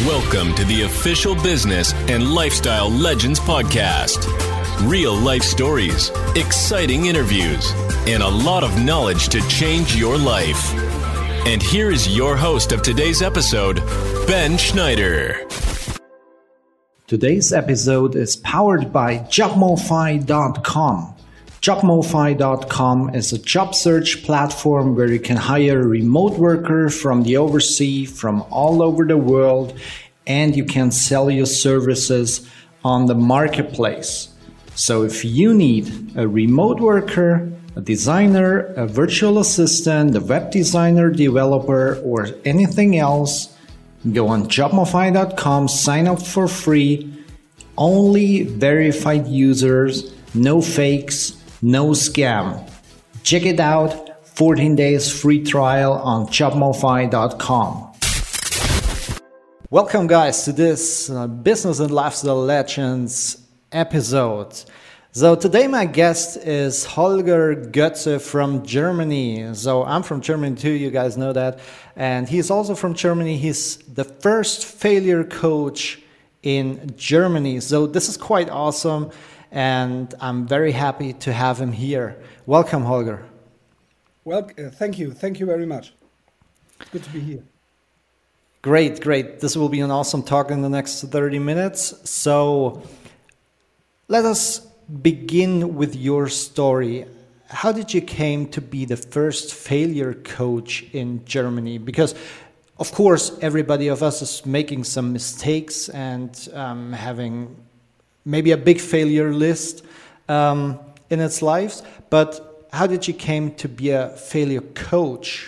Welcome to the official Business and Lifestyle Legends podcast. Real life stories, exciting interviews, and a lot of knowledge to change your life. And here is your host of today's episode, Ben Schneider. Today's episode is powered by JobMofi.com. JobMofi.com is a job search platform where you can hire a remote worker from the overseas, from all over the world, and you can sell your services on the marketplace. So if you need a remote worker, a designer, a virtual assistant, a web designer, developer, or anything else, go on JobMofi.com, sign up for free, only verified users, no fakes, no scam. Check it out, 14 days free trial on JobMofi.com. Welcome guys to this Business and Lifestyle Legends episode. So today my guest is Holger Götze from Germany. So I'm from Germany too, you guys know that. And he's also from Germany. He's the first failure coach in Germany. So this is quite awesome. And I'm very happy to have him here. Welcome, Holger. Well, thank you. Thank you very much. Good to be here. Great. This will be an awesome talk in the next 30 minutes. So let us begin with your story. How did you came to be the first failure coach in Germany? Because, of course, everybody of us is making some mistakes and having maybe a big failure list in its lives, but how did you came to be a failure coach?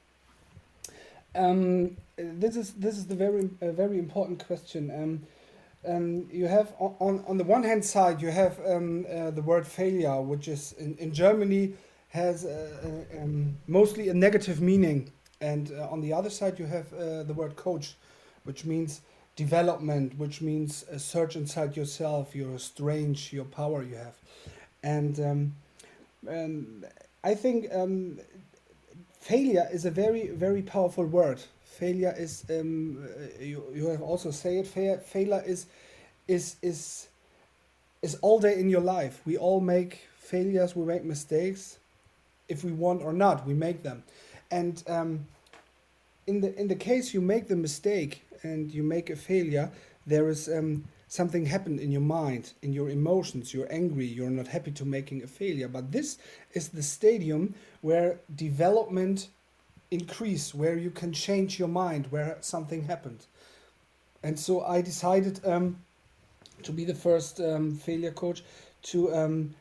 This is the very important question. You have on the one hand side you have the word failure, which is in Germany has mostly a negative meaning, and on the other side you have the word coach, which means development, which means a search inside yourself, your strength, your power you have. And I think failure is a very, very powerful word. Failure is, you have also said it, failure is all day in your life. We all make failures, we make mistakes. If we want or not, we make them. And in the case you make the mistake, and you make a failure, there is something happened in your mind, in your emotions. You're angry, you're not happy to making a failure. But this is the stadium where development increase, where you can change your mind, where something happened. And so I decided to be the first failure coach to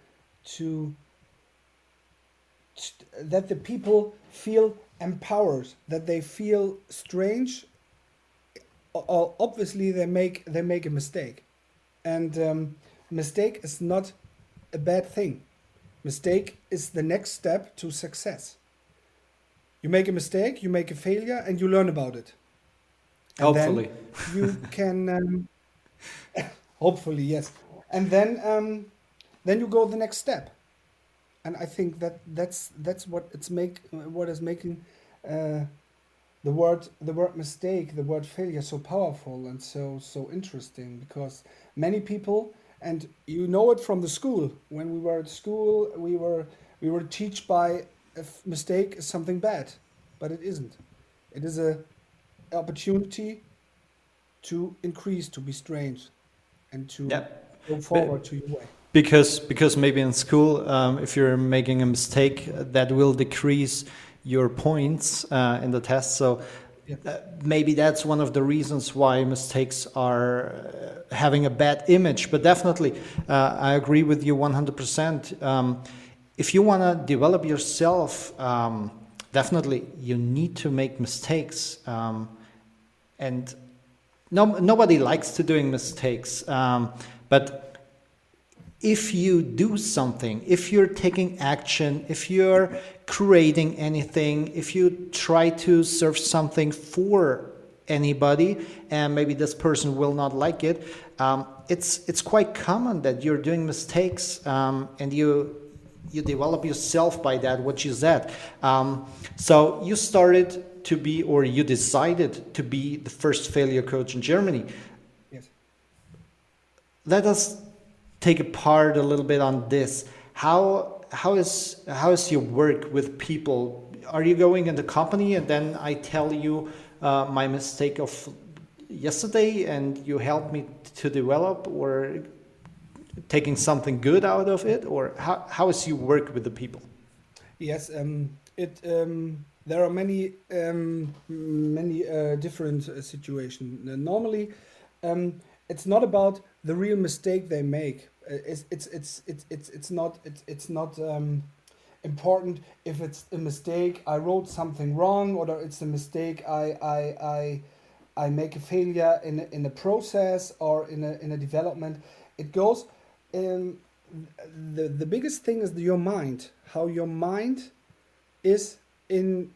that the people feel empowered, that they feel strange. Obviously they make a mistake, and mistake is not a bad thing. Mistake is the next step to success. You make a mistake, you make a failure, and you learn about it. And hopefully you can hopefully, yes, and then you go the next step. And I think that's what is making the word mistake, the word failure so powerful and so interesting, because many people, and you know it from the school, when we were at school, we were taught by a mistake is something bad, but it isn't. It is a opportunity to increase, to be strange, and to go forward to your way. Because maybe in school, if you're making a mistake, that will decrease your points in the test. So maybe that's one of the reasons why mistakes are having a bad image. But definitely, I agree with you 100%. If you want to develop yourself, definitely you need to make mistakes. And nobody likes to doing mistakes. But if you do something, if you're taking action, if you're creating anything, if you try to serve something for anybody and maybe this person will not like it, it's quite common that you're doing mistakes and you develop yourself by that, which is that. So you started to be, or you decided to be the first failure coach in Germany. Yes. Let us take apart a little bit on this. How is your work with people? Are you going in the company and then I tell you my mistake of yesterday and you help me to develop, or taking something good out of it, or how is your work with the people? Yes, there are many different situations. Normally, it's not about the real mistake they make. It's not important if it's a mistake I wrote something wrong, or it's a mistake I make a failure in a process or in a development. It goes the biggest thing is your mind, how your mind is in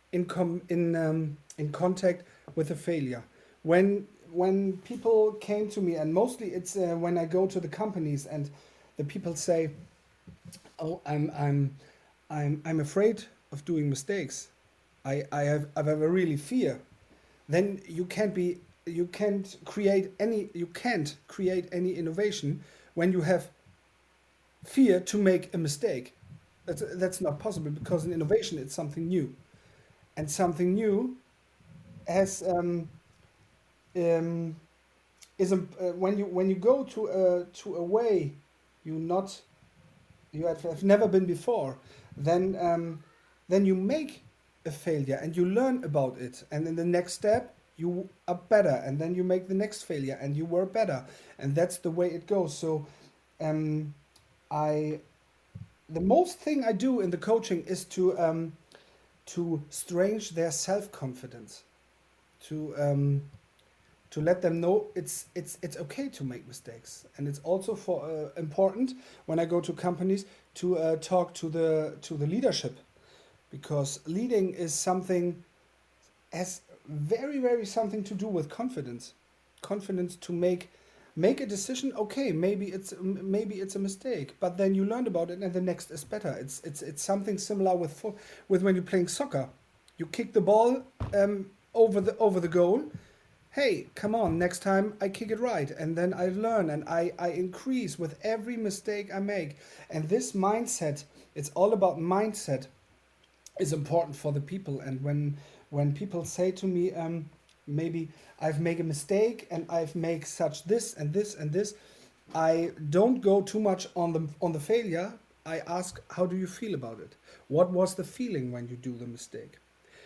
contact with a failure. When people came to me, and mostly it's when I go to the companies and the people say, "Oh, I'm afraid of doing mistakes. I have a really fear." Then you can't create any innovation when you have fear to make a mistake. That's not possible, because in innovation it's something new, and something new has when you go to a way you have never been before, then you make a failure and you learn about it, and in the next step you are better, and then you make the next failure and you were better, and that's the way it goes. So the most thing I do in the coaching is to strengthen their self-confidence, to let them know it's okay to make mistakes. And it's also important when I go to companies to talk to the leadership, because leading is has very, very something to do with confidence to make a decision. Okay, maybe it's a mistake, but then you learn about it and the next is better. It's something similar with when you're playing soccer. You kick the ball over the goal. Hey, come on, next time I kick it right, and then I learn and I increase with every mistake I make. And this mindset, it's all about mindset, is important for the people. And when people say to me, maybe I've made a mistake and I've made such this and this and this, I don't go too much on the failure. I ask, how do you feel about it? What was the feeling when you do the mistake?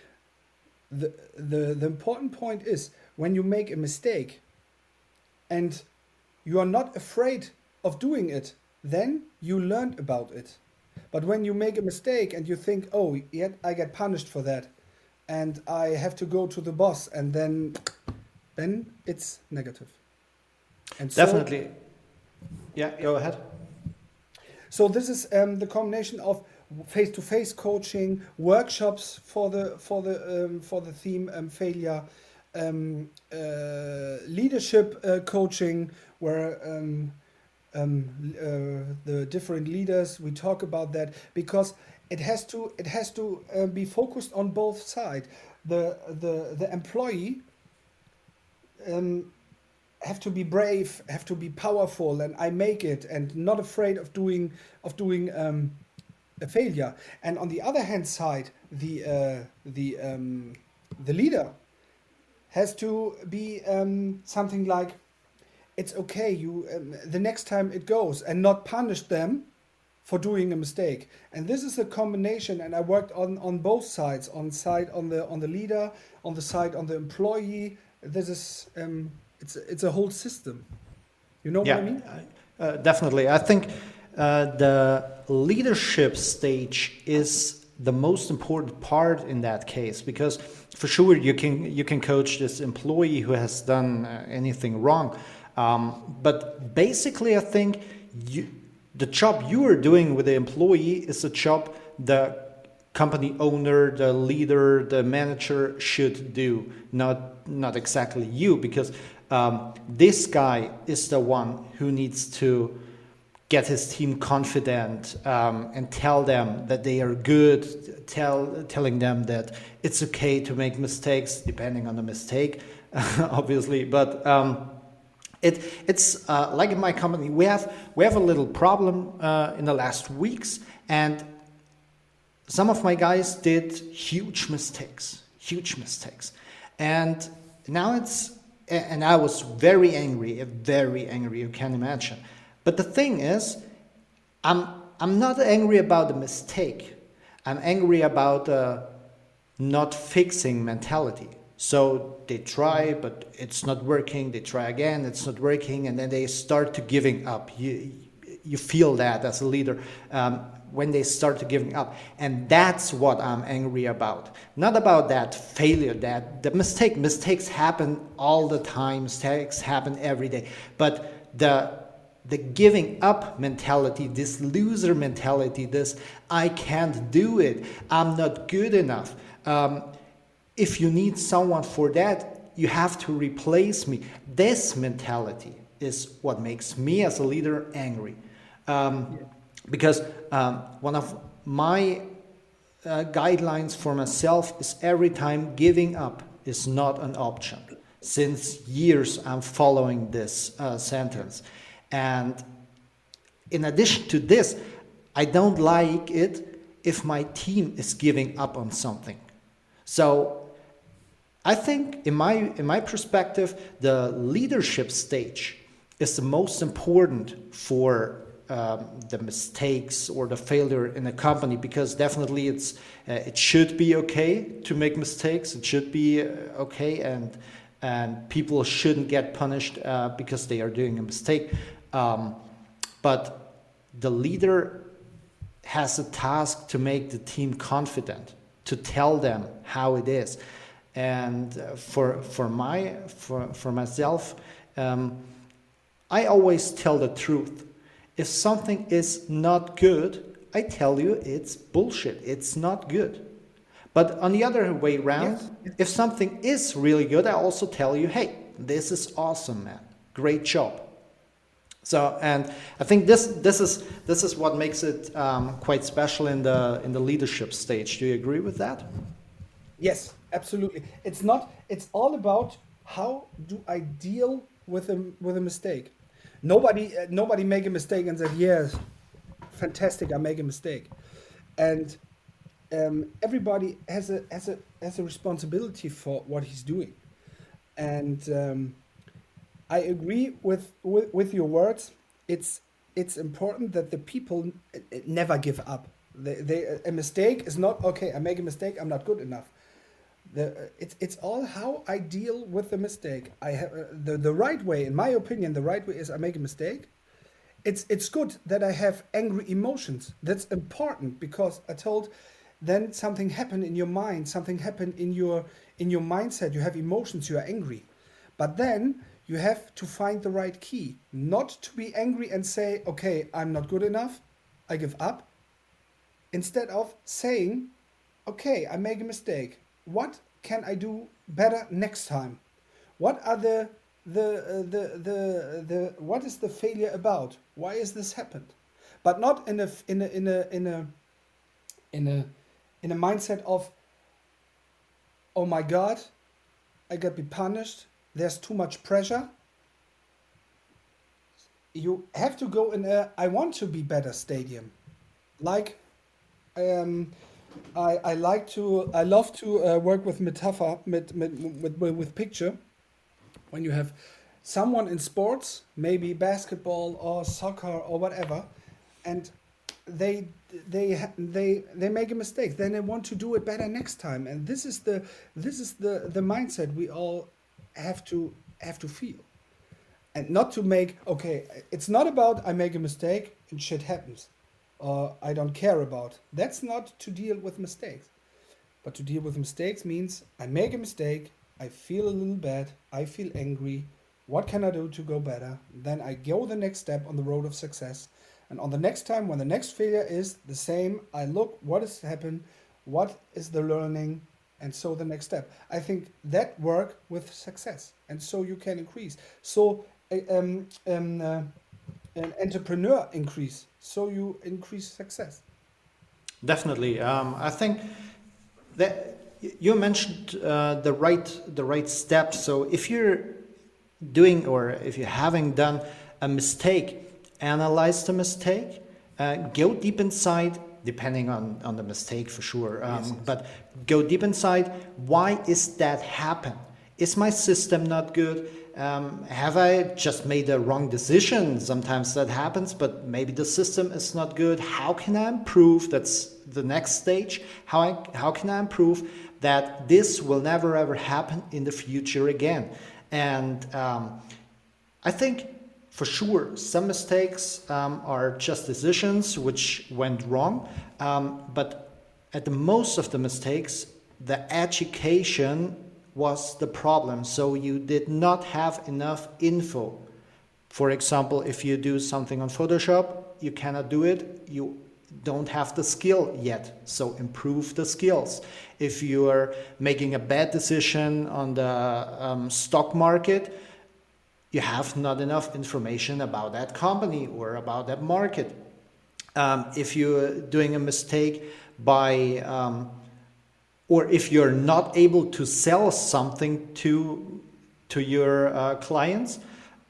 The important point is, when you make a mistake and you are not afraid of doing it, then you learn about it. But when you make a mistake and you think, oh, yet I get punished for that, and I have to go to the boss, and then it's negative. And definitely. So, yeah, go ahead. So this is the combination of face-to-face coaching, workshops for the theme failure, leadership coaching, where the different leaders, we talk about that, because it has to be focused on both sides. The employee have to be brave, have to be powerful, and I make it, and not afraid of doing a failure. And on the other hand side, the leader has to be something like, it's okay, the next time it goes, and not punish them for doing a mistake. And this is a combination, and I worked on both sides, on the leader, on the side on the employee. This is it's a whole system. You know what I mean? Definitely. I think the leadership stage is the most important part in that case, because for sure you can coach this employee who has done anything wrong, but basically I think the job you are doing with the employee is a job the company owner, the leader, the manager should do, not exactly you, because this guy is the one who needs to get his team confident, and tell them that they are good, telling them that it's okay to make mistakes, depending on the mistake, obviously. But it's like in my company, we have a little problem in the last weeks, and some of my guys did huge mistakes, and now and I was very angry, you can imagine. But the thing is, I'm not angry about the mistake. I'm angry about the not fixing mentality. So they try, but it's not working. They try again, it's not working, and then they start to giving up. You feel that as a leader when they start to giving up, and that's what I'm angry about. Not about that failure, that the mistakes happen all the time. Mistakes happen every day, but the giving up mentality, this loser mentality, this I can't do it, I'm not good enough. If you need someone for that, you have to replace me. This mentality is what makes me as a leader angry. Because one of my guidelines for myself is every time giving up is not an option. Since years I'm following this sentence. And in addition to this, I don't like it if my team is giving up on something. So I think in my perspective, the leadership stage is the most important for the mistakes or the failure in a company, because definitely it should be okay to make mistakes. It should be okay, and people shouldn't get punished because they are doing a mistake. But the leader has a task to make the team confident, to tell them how it is. And for myself, I always tell the truth. If something is not good, I tell you it's bullshit. It's not good. But on the other way around, yes. If something is really good, I also tell you, hey, this is awesome, man. Great job. So, and I think this is what makes it quite special in the leadership stage. Do you agree with that? Yes, absolutely. It's all about how do I deal with a mistake. Nobody make a mistake and said, yes, fantastic, I make a mistake. And everybody has a responsibility for what he's doing. And I agree with your words. It's important that the people never give up. A mistake is not okay. I make a mistake. I'm not good enough. It's all how I deal with the mistake. I have the right way, in my opinion. The right way is I make a mistake. It's good that I have angry emotions. That's important, because I told then something happened in your mind. Something happened in your mindset. You have emotions. You are angry, but then you have to find the right key. Not to be angry and say, okay, I'm not good enough, I give up. Instead of saying, okay, I make a mistake. What can I do better next time? What are what is the failure about? Why is this happened? But not in a mindset of, oh my God, I got to be punished. There's too much pressure. You have to go in I want to be better stadium. Like, I love to work with metaphor, with picture. When you have someone in sports, maybe basketball or soccer or whatever, and they make a mistake, then they want to do it better next time. And this is the mindset we all have to feel, and not to make, okay, it's not about I make a mistake and shit happens, or I don't care about. That's not to deal with mistakes. But to deal with mistakes means I make a mistake, I feel a little bad, I feel angry. What can I do to go better? Then I go the next step on the road of success. And on the next time, when the next failure is the same, I look what has happened, what is the learning, and so the next step. I think that work with success, and so you can increase. So an entrepreneur increase, so you increase success. Definitely. I think that you mentioned the right steps. So if you're doing, or if you're having done a mistake, analyze the mistake, go deep inside, depending on the mistake for sure. But go deep inside. Why is that happen? Is my system not good? Have I just made a wrong decision? Sometimes that happens, but maybe the system is not good. How can I improve? That's the next stage. How can I improve that this will never ever happen in the future again? And I think for sure some mistakes are just decisions which went wrong, but at the most of the mistakes, the education was the problem. So you did not have enough info. For example, if you do something on Photoshop, you cannot do it. You don't have the skill yet. So improve the skills. If you are making a bad decision on the stock market, you have not enough information about that company or about that market. If you're doing a mistake by or if you're not able to sell something to your clients,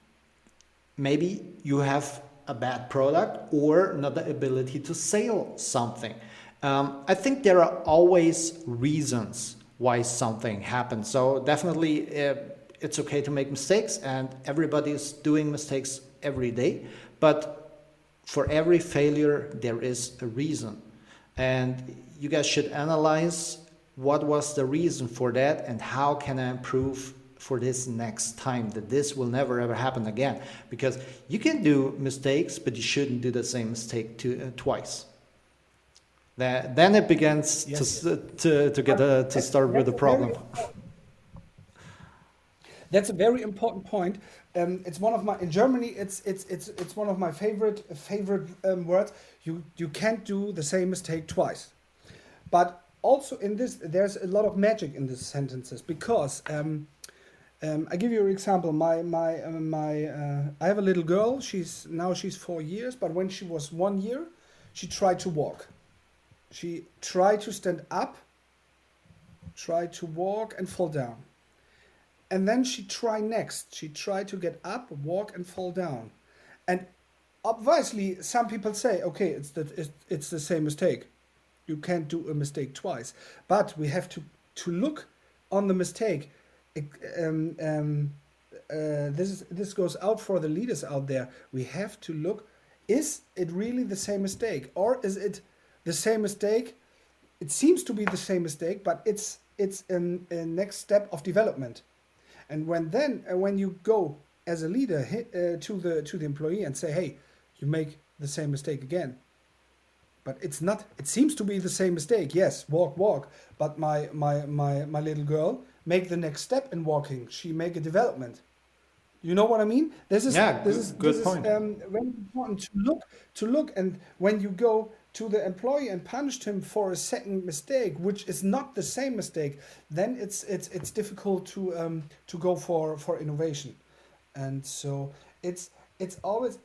maybe you have a bad product or not the ability to sell something. I think there are always reasons why something happens. So definitely it's okay to make mistakes, and everybody is doing mistakes every day. But for every failure, there is a reason. And you guys should analyze what was the reason for that and how can I improve for this next time, that this will never ever happen again. Because you can do mistakes, but you shouldn't do the same mistake twice. Then it begins to start with a problem. That's a very important point. It's one of my, in Germany, it's one of my favorite words. You can't do the same mistake twice. But also in this, there's a lot of magic in these sentences, because I give you an example. I have a little girl. She's 4 years, but when she was 1 year, she tried to walk. She tried to stand up, tried to walk, and fall down. And then she tried next. She tried to get up, walk, and fall down. And obviously, some people say, okay, it's the same mistake. You can't do a mistake twice. But we have to look on the mistake. This goes out for the leaders out there. We have to look, is it really the same mistake? Or is it the same mistake? It seems to be the same mistake, but it's a next step of development. And when you go as a leader to the employee and say, hey, you make the same mistake again. But it's not, it seems to be the same mistake. Yes, walk. But my little girl make the next step in walking. She make a development. You know what I mean? This is good point. Very important to look. And when you go to the employee and punish him for a second mistake, which is not the same mistake, then it's difficult to go for innovation. And so it's always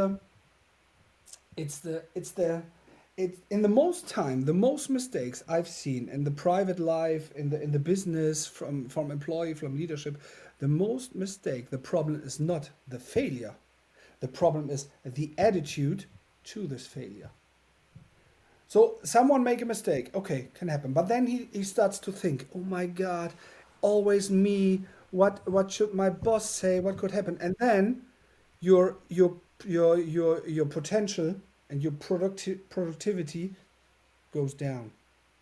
in the most mistakes I've seen in the private life, in the business, from employee, from leadership, the problem is not the failure. The problem is the attitude to this failure. So someone make a mistake, okay, can happen. But then he starts to think, oh my God, always me. What should my boss say? What could happen? And then your potential and your productivity goes down.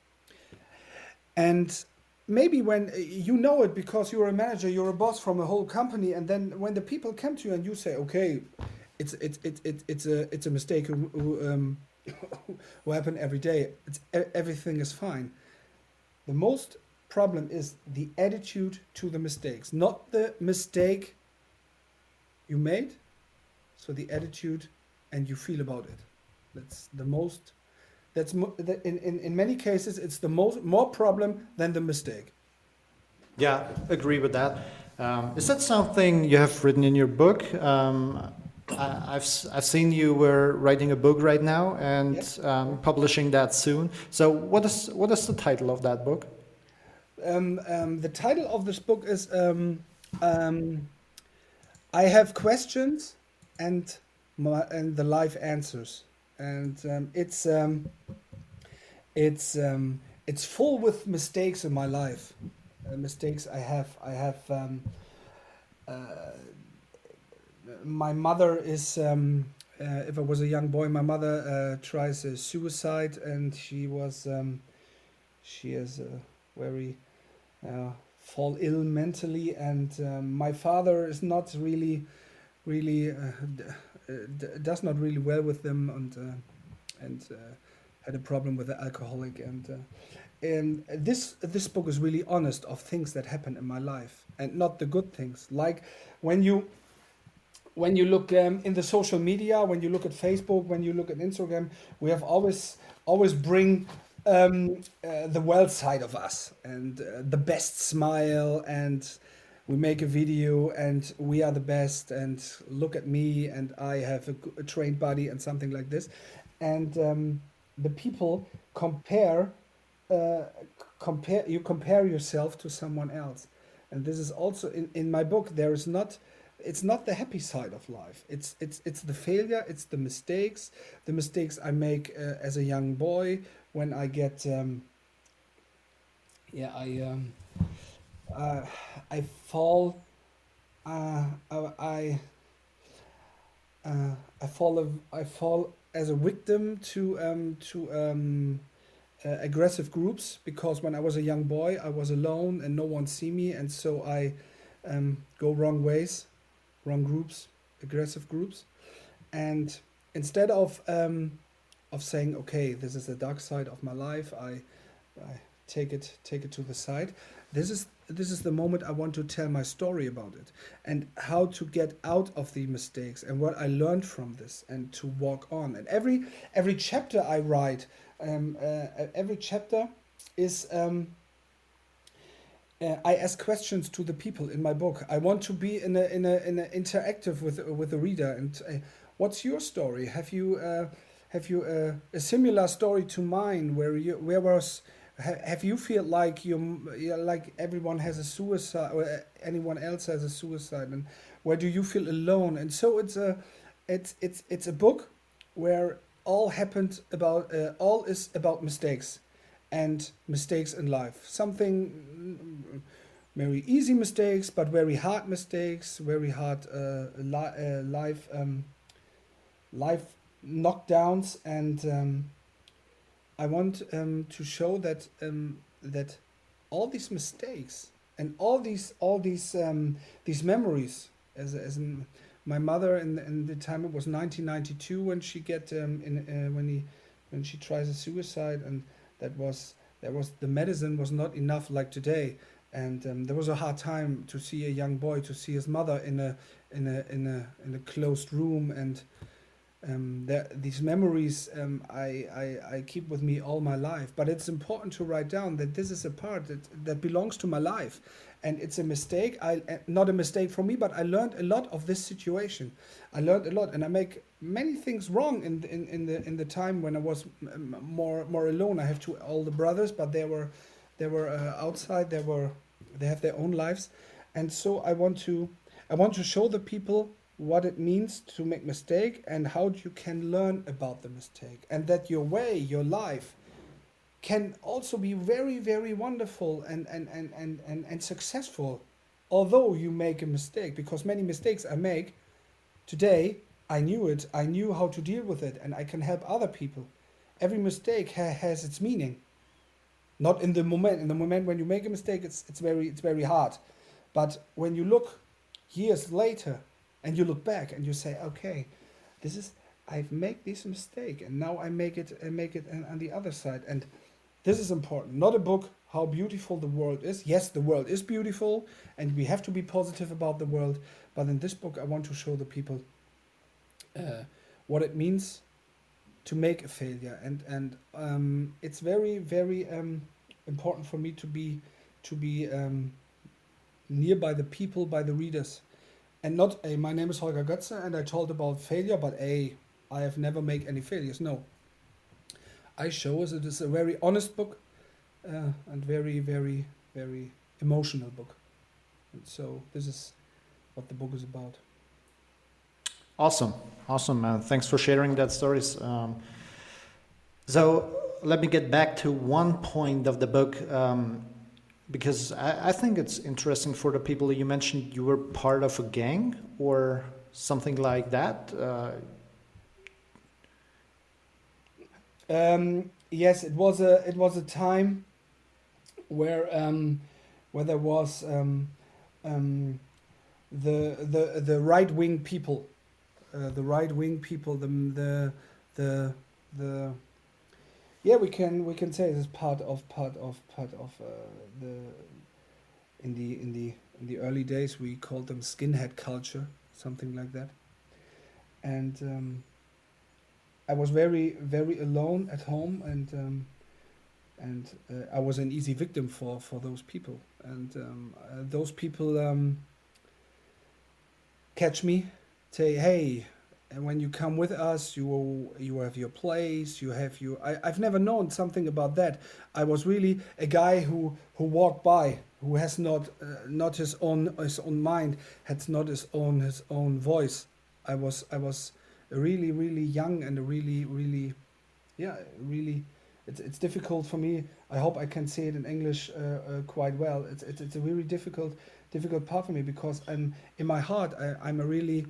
And maybe when you know it because you're a manager, you're a boss from a whole company, and then when the people come to you and you say, okay, it's a mistake who happen every day. Everything is fine. The most problem is the attitude to the mistakes, not the mistake you made. So the attitude and you feel about it. That's the most. In many cases it's the more problem than the mistake. Yeah, agree with that. Is that something you have written in your book? I've seen you were writing a book right now and Yes. publishing that soon. So what is the title of that book? The title of this book is I have questions and the life answers, and it's full with mistakes in my life, mistakes I have. My mother is. If I was a young boy, my mother tries suicide, and she is very fall ill mentally, and my father is not really does not really well with them, and had a problem with the alcoholic, and this book is really honest of things that happen in my life, and not the good things, like when you look in the social media, when you look at Facebook, when you look at Instagram, we have always bring the well side of us, and the best smile, and we make a video and we are the best, and look at me, and I have a trained body and something like this, and the people compare yourself to someone else, and this is also in my book. It's not the happy side of life. It's the failure. It's the mistakes I make as a young boy, when I get I fall I fall as a victim to aggressive groups, because when I was a young boy I was alone and no one see me, and so I go wrong ways, wrong groups, aggressive groups, and instead of saying, okay, this is the dark side of my life, I take it to the side. This is the moment I want to tell my story about it, and how to get out of the mistakes, and what I learned from this, and to walk on. And every chapter I write, every chapter is I ask questions to the people in my book. I want to be in a interactive with the reader. And what's your story? Have you a similar story to mine, have you feel like like everyone has a suicide, or anyone else has a suicide, and where do you feel alone? And so it's a book where all is about mistakes, and mistakes in life. Something very easy mistakes, but very hard mistakes, very hard life knockdowns, and I want to show that that all these mistakes and all these memories, as my mother in the time, it was 1992 when she when she tries a suicide, and that was the medicine was not enough like today, and there was a hard time to see a young boy, to see his mother in a closed room, and these memories I keep with me all my life. But it's important to write down that this is a part that belongs to my life, and it's a mistake. Not a mistake for me, but I learned a lot of this situation. I learned a lot, and I make many things wrong in the time when I was more alone. I have two older brothers, but they were outside. They have their own lives, and so I want to show the people what it means to make mistake, and how you can learn about the mistake, and that your life can also be very, very wonderful and successful, although you make a mistake. Because many mistakes I make today, I knew how to deal with it, and I can help other people. Every mistake has its meaning. Not in the moment. In the moment when you make a mistake, it's very hard. But when you look years later, and you look back and you say, okay, I've made this mistake, and now I make it on the other side. And this is important. Not a book how beautiful the world is. Yes, the world is beautiful, and we have to be positive about the world. But in this book, I want to show the people what it means to make a failure. And it's very, very important for me to be near by the people, by the readers. and not a, my name is Holger Götze and I told about failure, but a, I have never made any failures. No, I show us it is a very honest book, and very, very, very emotional book. And so this is what the book is about. Awesome. Thanks for sharing that stories. So let me get back to one point of the book, because I think it's interesting for the people. You mentioned you were part of a gang or something like that. Yes, it was a time where there was the right wing people, yeah, we can say this is part of the in the early days we called them skinhead culture, something like that, and I was very, very alone at home, and I was an easy victim for those people, and those people catch me, say, hey, and when you come with us, you have your place, you have your. I've never known something about that. I was really a guy who walked by, who has not his own mind, has not his own voice. I was really, really young and a really, yeah, really. It's difficult for me. I hope I can say it in English quite well. It's a really difficult part for me, because I'm in my heart. I'm a really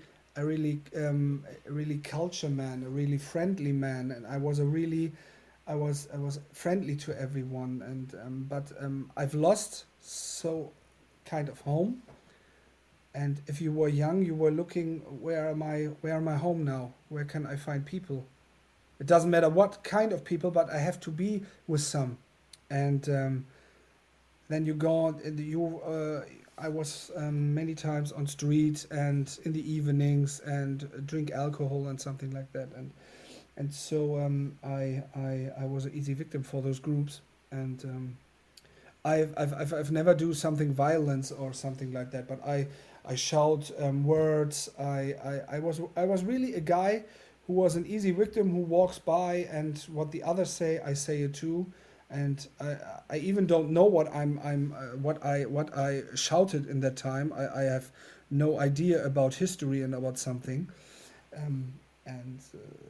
culture man, a really friendly man, and I was friendly to everyone, and but I've lost so kind of home. And if you were young, you were looking, where am I home now? Where can I find people? It doesn't matter what kind of people, but I have to be with some. And then you go on, and I was many times on street and in the evenings and drink alcohol and something like that. And so I was an easy victim for those groups. And I've never do something violence or something like that, but I shout words. I was really a guy who was an easy victim, who walks by, and what the others say, I say it too, and I even don't know what what I shouted in that time. I have no idea about history and about something, and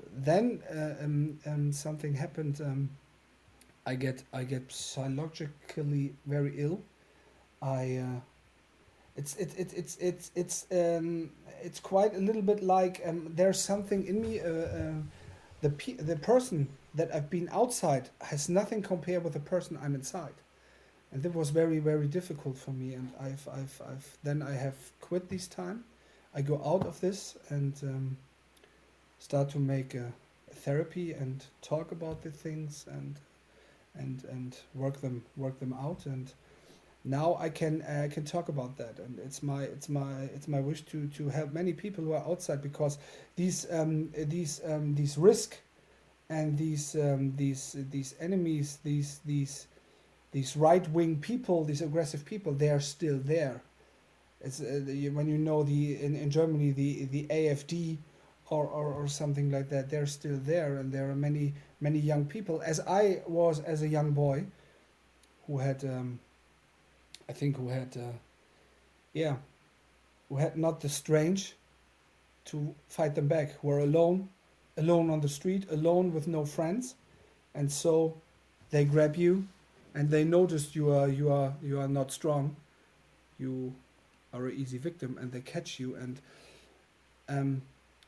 then something happened. I get psychologically very ill. It's quite a little bit like there's something in me. The person that I've been outside has nothing compared with the person I'm inside, and that was very, very difficult for me. And then I have quit this time. I go out of this and start to make a therapy and talk about the things and work them out. And now I can talk about that, and it's my wish to help many people who are outside, because these risk and these enemies, these right wing people, these aggressive people, they are still there. It's when you know in Germany the AfD or something like that, they're still there, and there are many young people, as I was as a young boy, who had who had not the strength to fight them back, who were alone on the street, alone with no friends, and so they grab you, and they notice you are not strong, you are an easy victim, and they catch you. And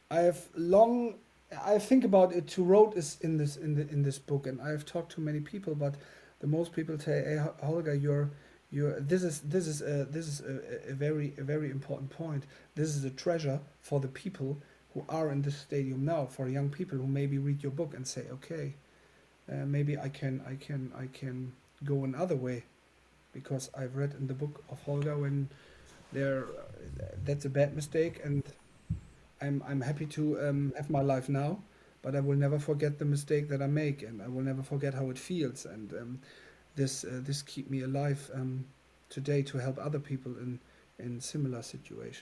I think about it to wrote is in this book, and I have talked to many people, but the most people say, "Hey, Holger, this is a very important point. This is a treasure for the people who are in this stadium now, for young people who maybe read your book and say, okay, maybe I can go another way, because I've read in the book of Holger when that's a bad mistake, and I'm happy to have my life now, but I will never forget the mistake that I make, and I will never forget how it feels, and this keep me alive today to help other people in similar situation."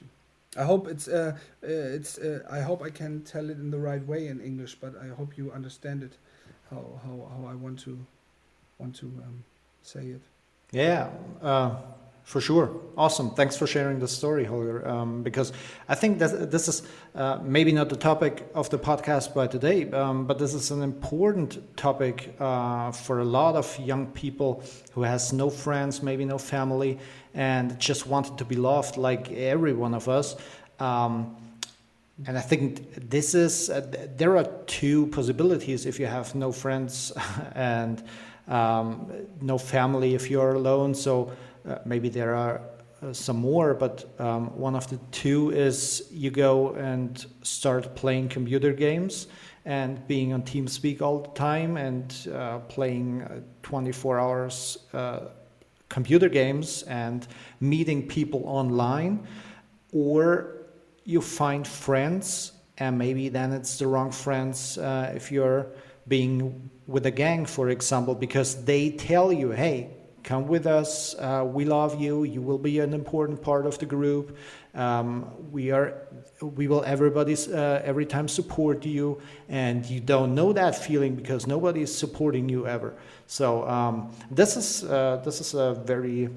I hope I hope I can tell it in the right way in English, but I hope you understand it. How I want to say it. Yeah, for sure. Awesome. Thanks for sharing the story, Holger. Because I think that this is maybe not the topic of the podcast by today, but this is an important topic for a lot of young people who has no friends, maybe no family, and just wanted to be loved like every one of us. And I think this is there are two possibilities if you have no friends and no family if you're alone. So maybe there are some more, but one of the two is you go and start playing computer games and being on TeamSpeak all the time and playing 24 hours computer games and meeting people online, or you find friends, and maybe then it's the wrong friends if you're being with a gang, for example, because they tell you, hey, come with us, we love you, you will be an important part of the group, we will every time support you, and you don't know that feeling because nobody is supporting you ever. So this is a very,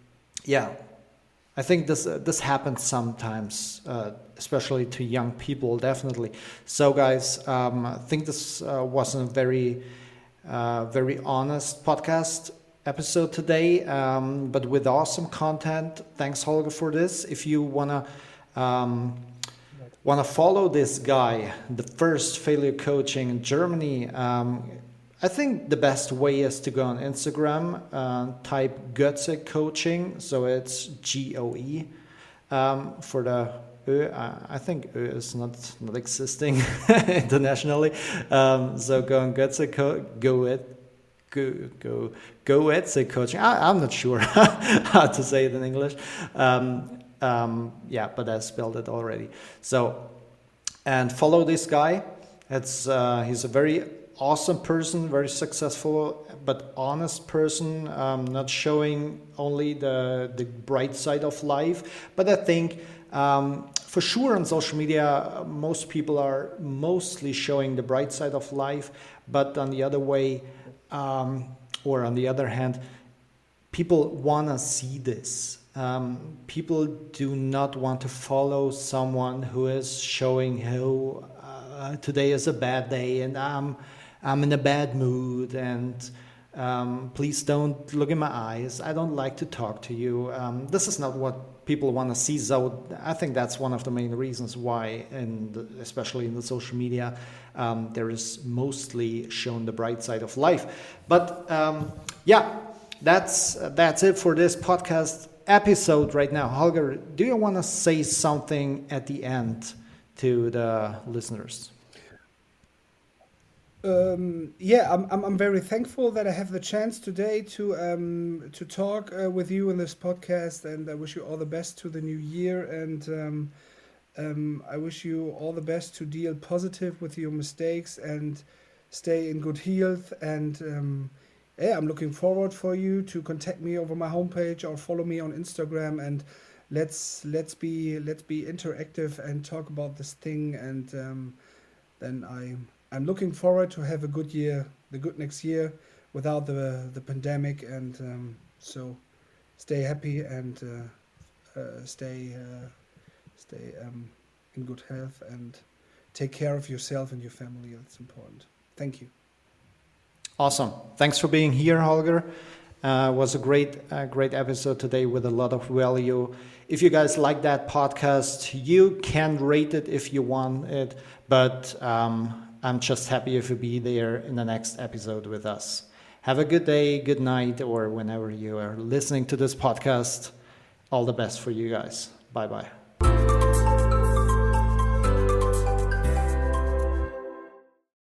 I think this happens sometimes, especially to young people, definitely. So guys, I think this was a very honest podcast episode today, but with awesome content. Thanks, Holger, for this. If you wanna follow this guy, the first failure coaching in Germany, I think the best way is to go on Instagram, type Götze Coaching, so it's GOE for the Ö. I think Ö is not existing internationally, so go on Götze Götze Coaching. I'm not sure how to say it in English. But I spelled it already. So, and follow this guy. He's a very awesome person, very successful, but honest person, not showing only the bright side of life. But I think for sure on social media, most people are mostly showing the bright side of life, but on the other way, or on the other hand, people want to see this. People do not want to follow someone who is showing how today is a bad day and I'm in a bad mood and please don't look in my eyes. I don't like to talk to you. This is not what people want to see. So I think that's one of the main reasons why, especially in the social media, there is mostly shown the bright side of life. But that's it for this podcast episode right now. Holger, do you want to say something at the end to the listeners? I'm very thankful that I have the chance today to talk with you in this podcast, and I wish you all the best to the new year, and I wish you all the best to deal positive with your mistakes and stay in good health, and I'm looking forward for you to contact me over my homepage or follow me on Instagram, and let's be interactive and talk about this thing, and then I'm looking forward to have a good year, the good next year without the pandemic, and so stay happy and stay in good health and take care of yourself and your family. That's important. Thank you. Awesome. Thanks for being here, Holger. It was a great episode today with a lot of value. If you guys like that podcast, you can rate it if you want it, but I'm just happy if you be there in the next episode with us. Have a good day, good night, or whenever you are listening to this podcast. All the best for you guys. Bye-bye.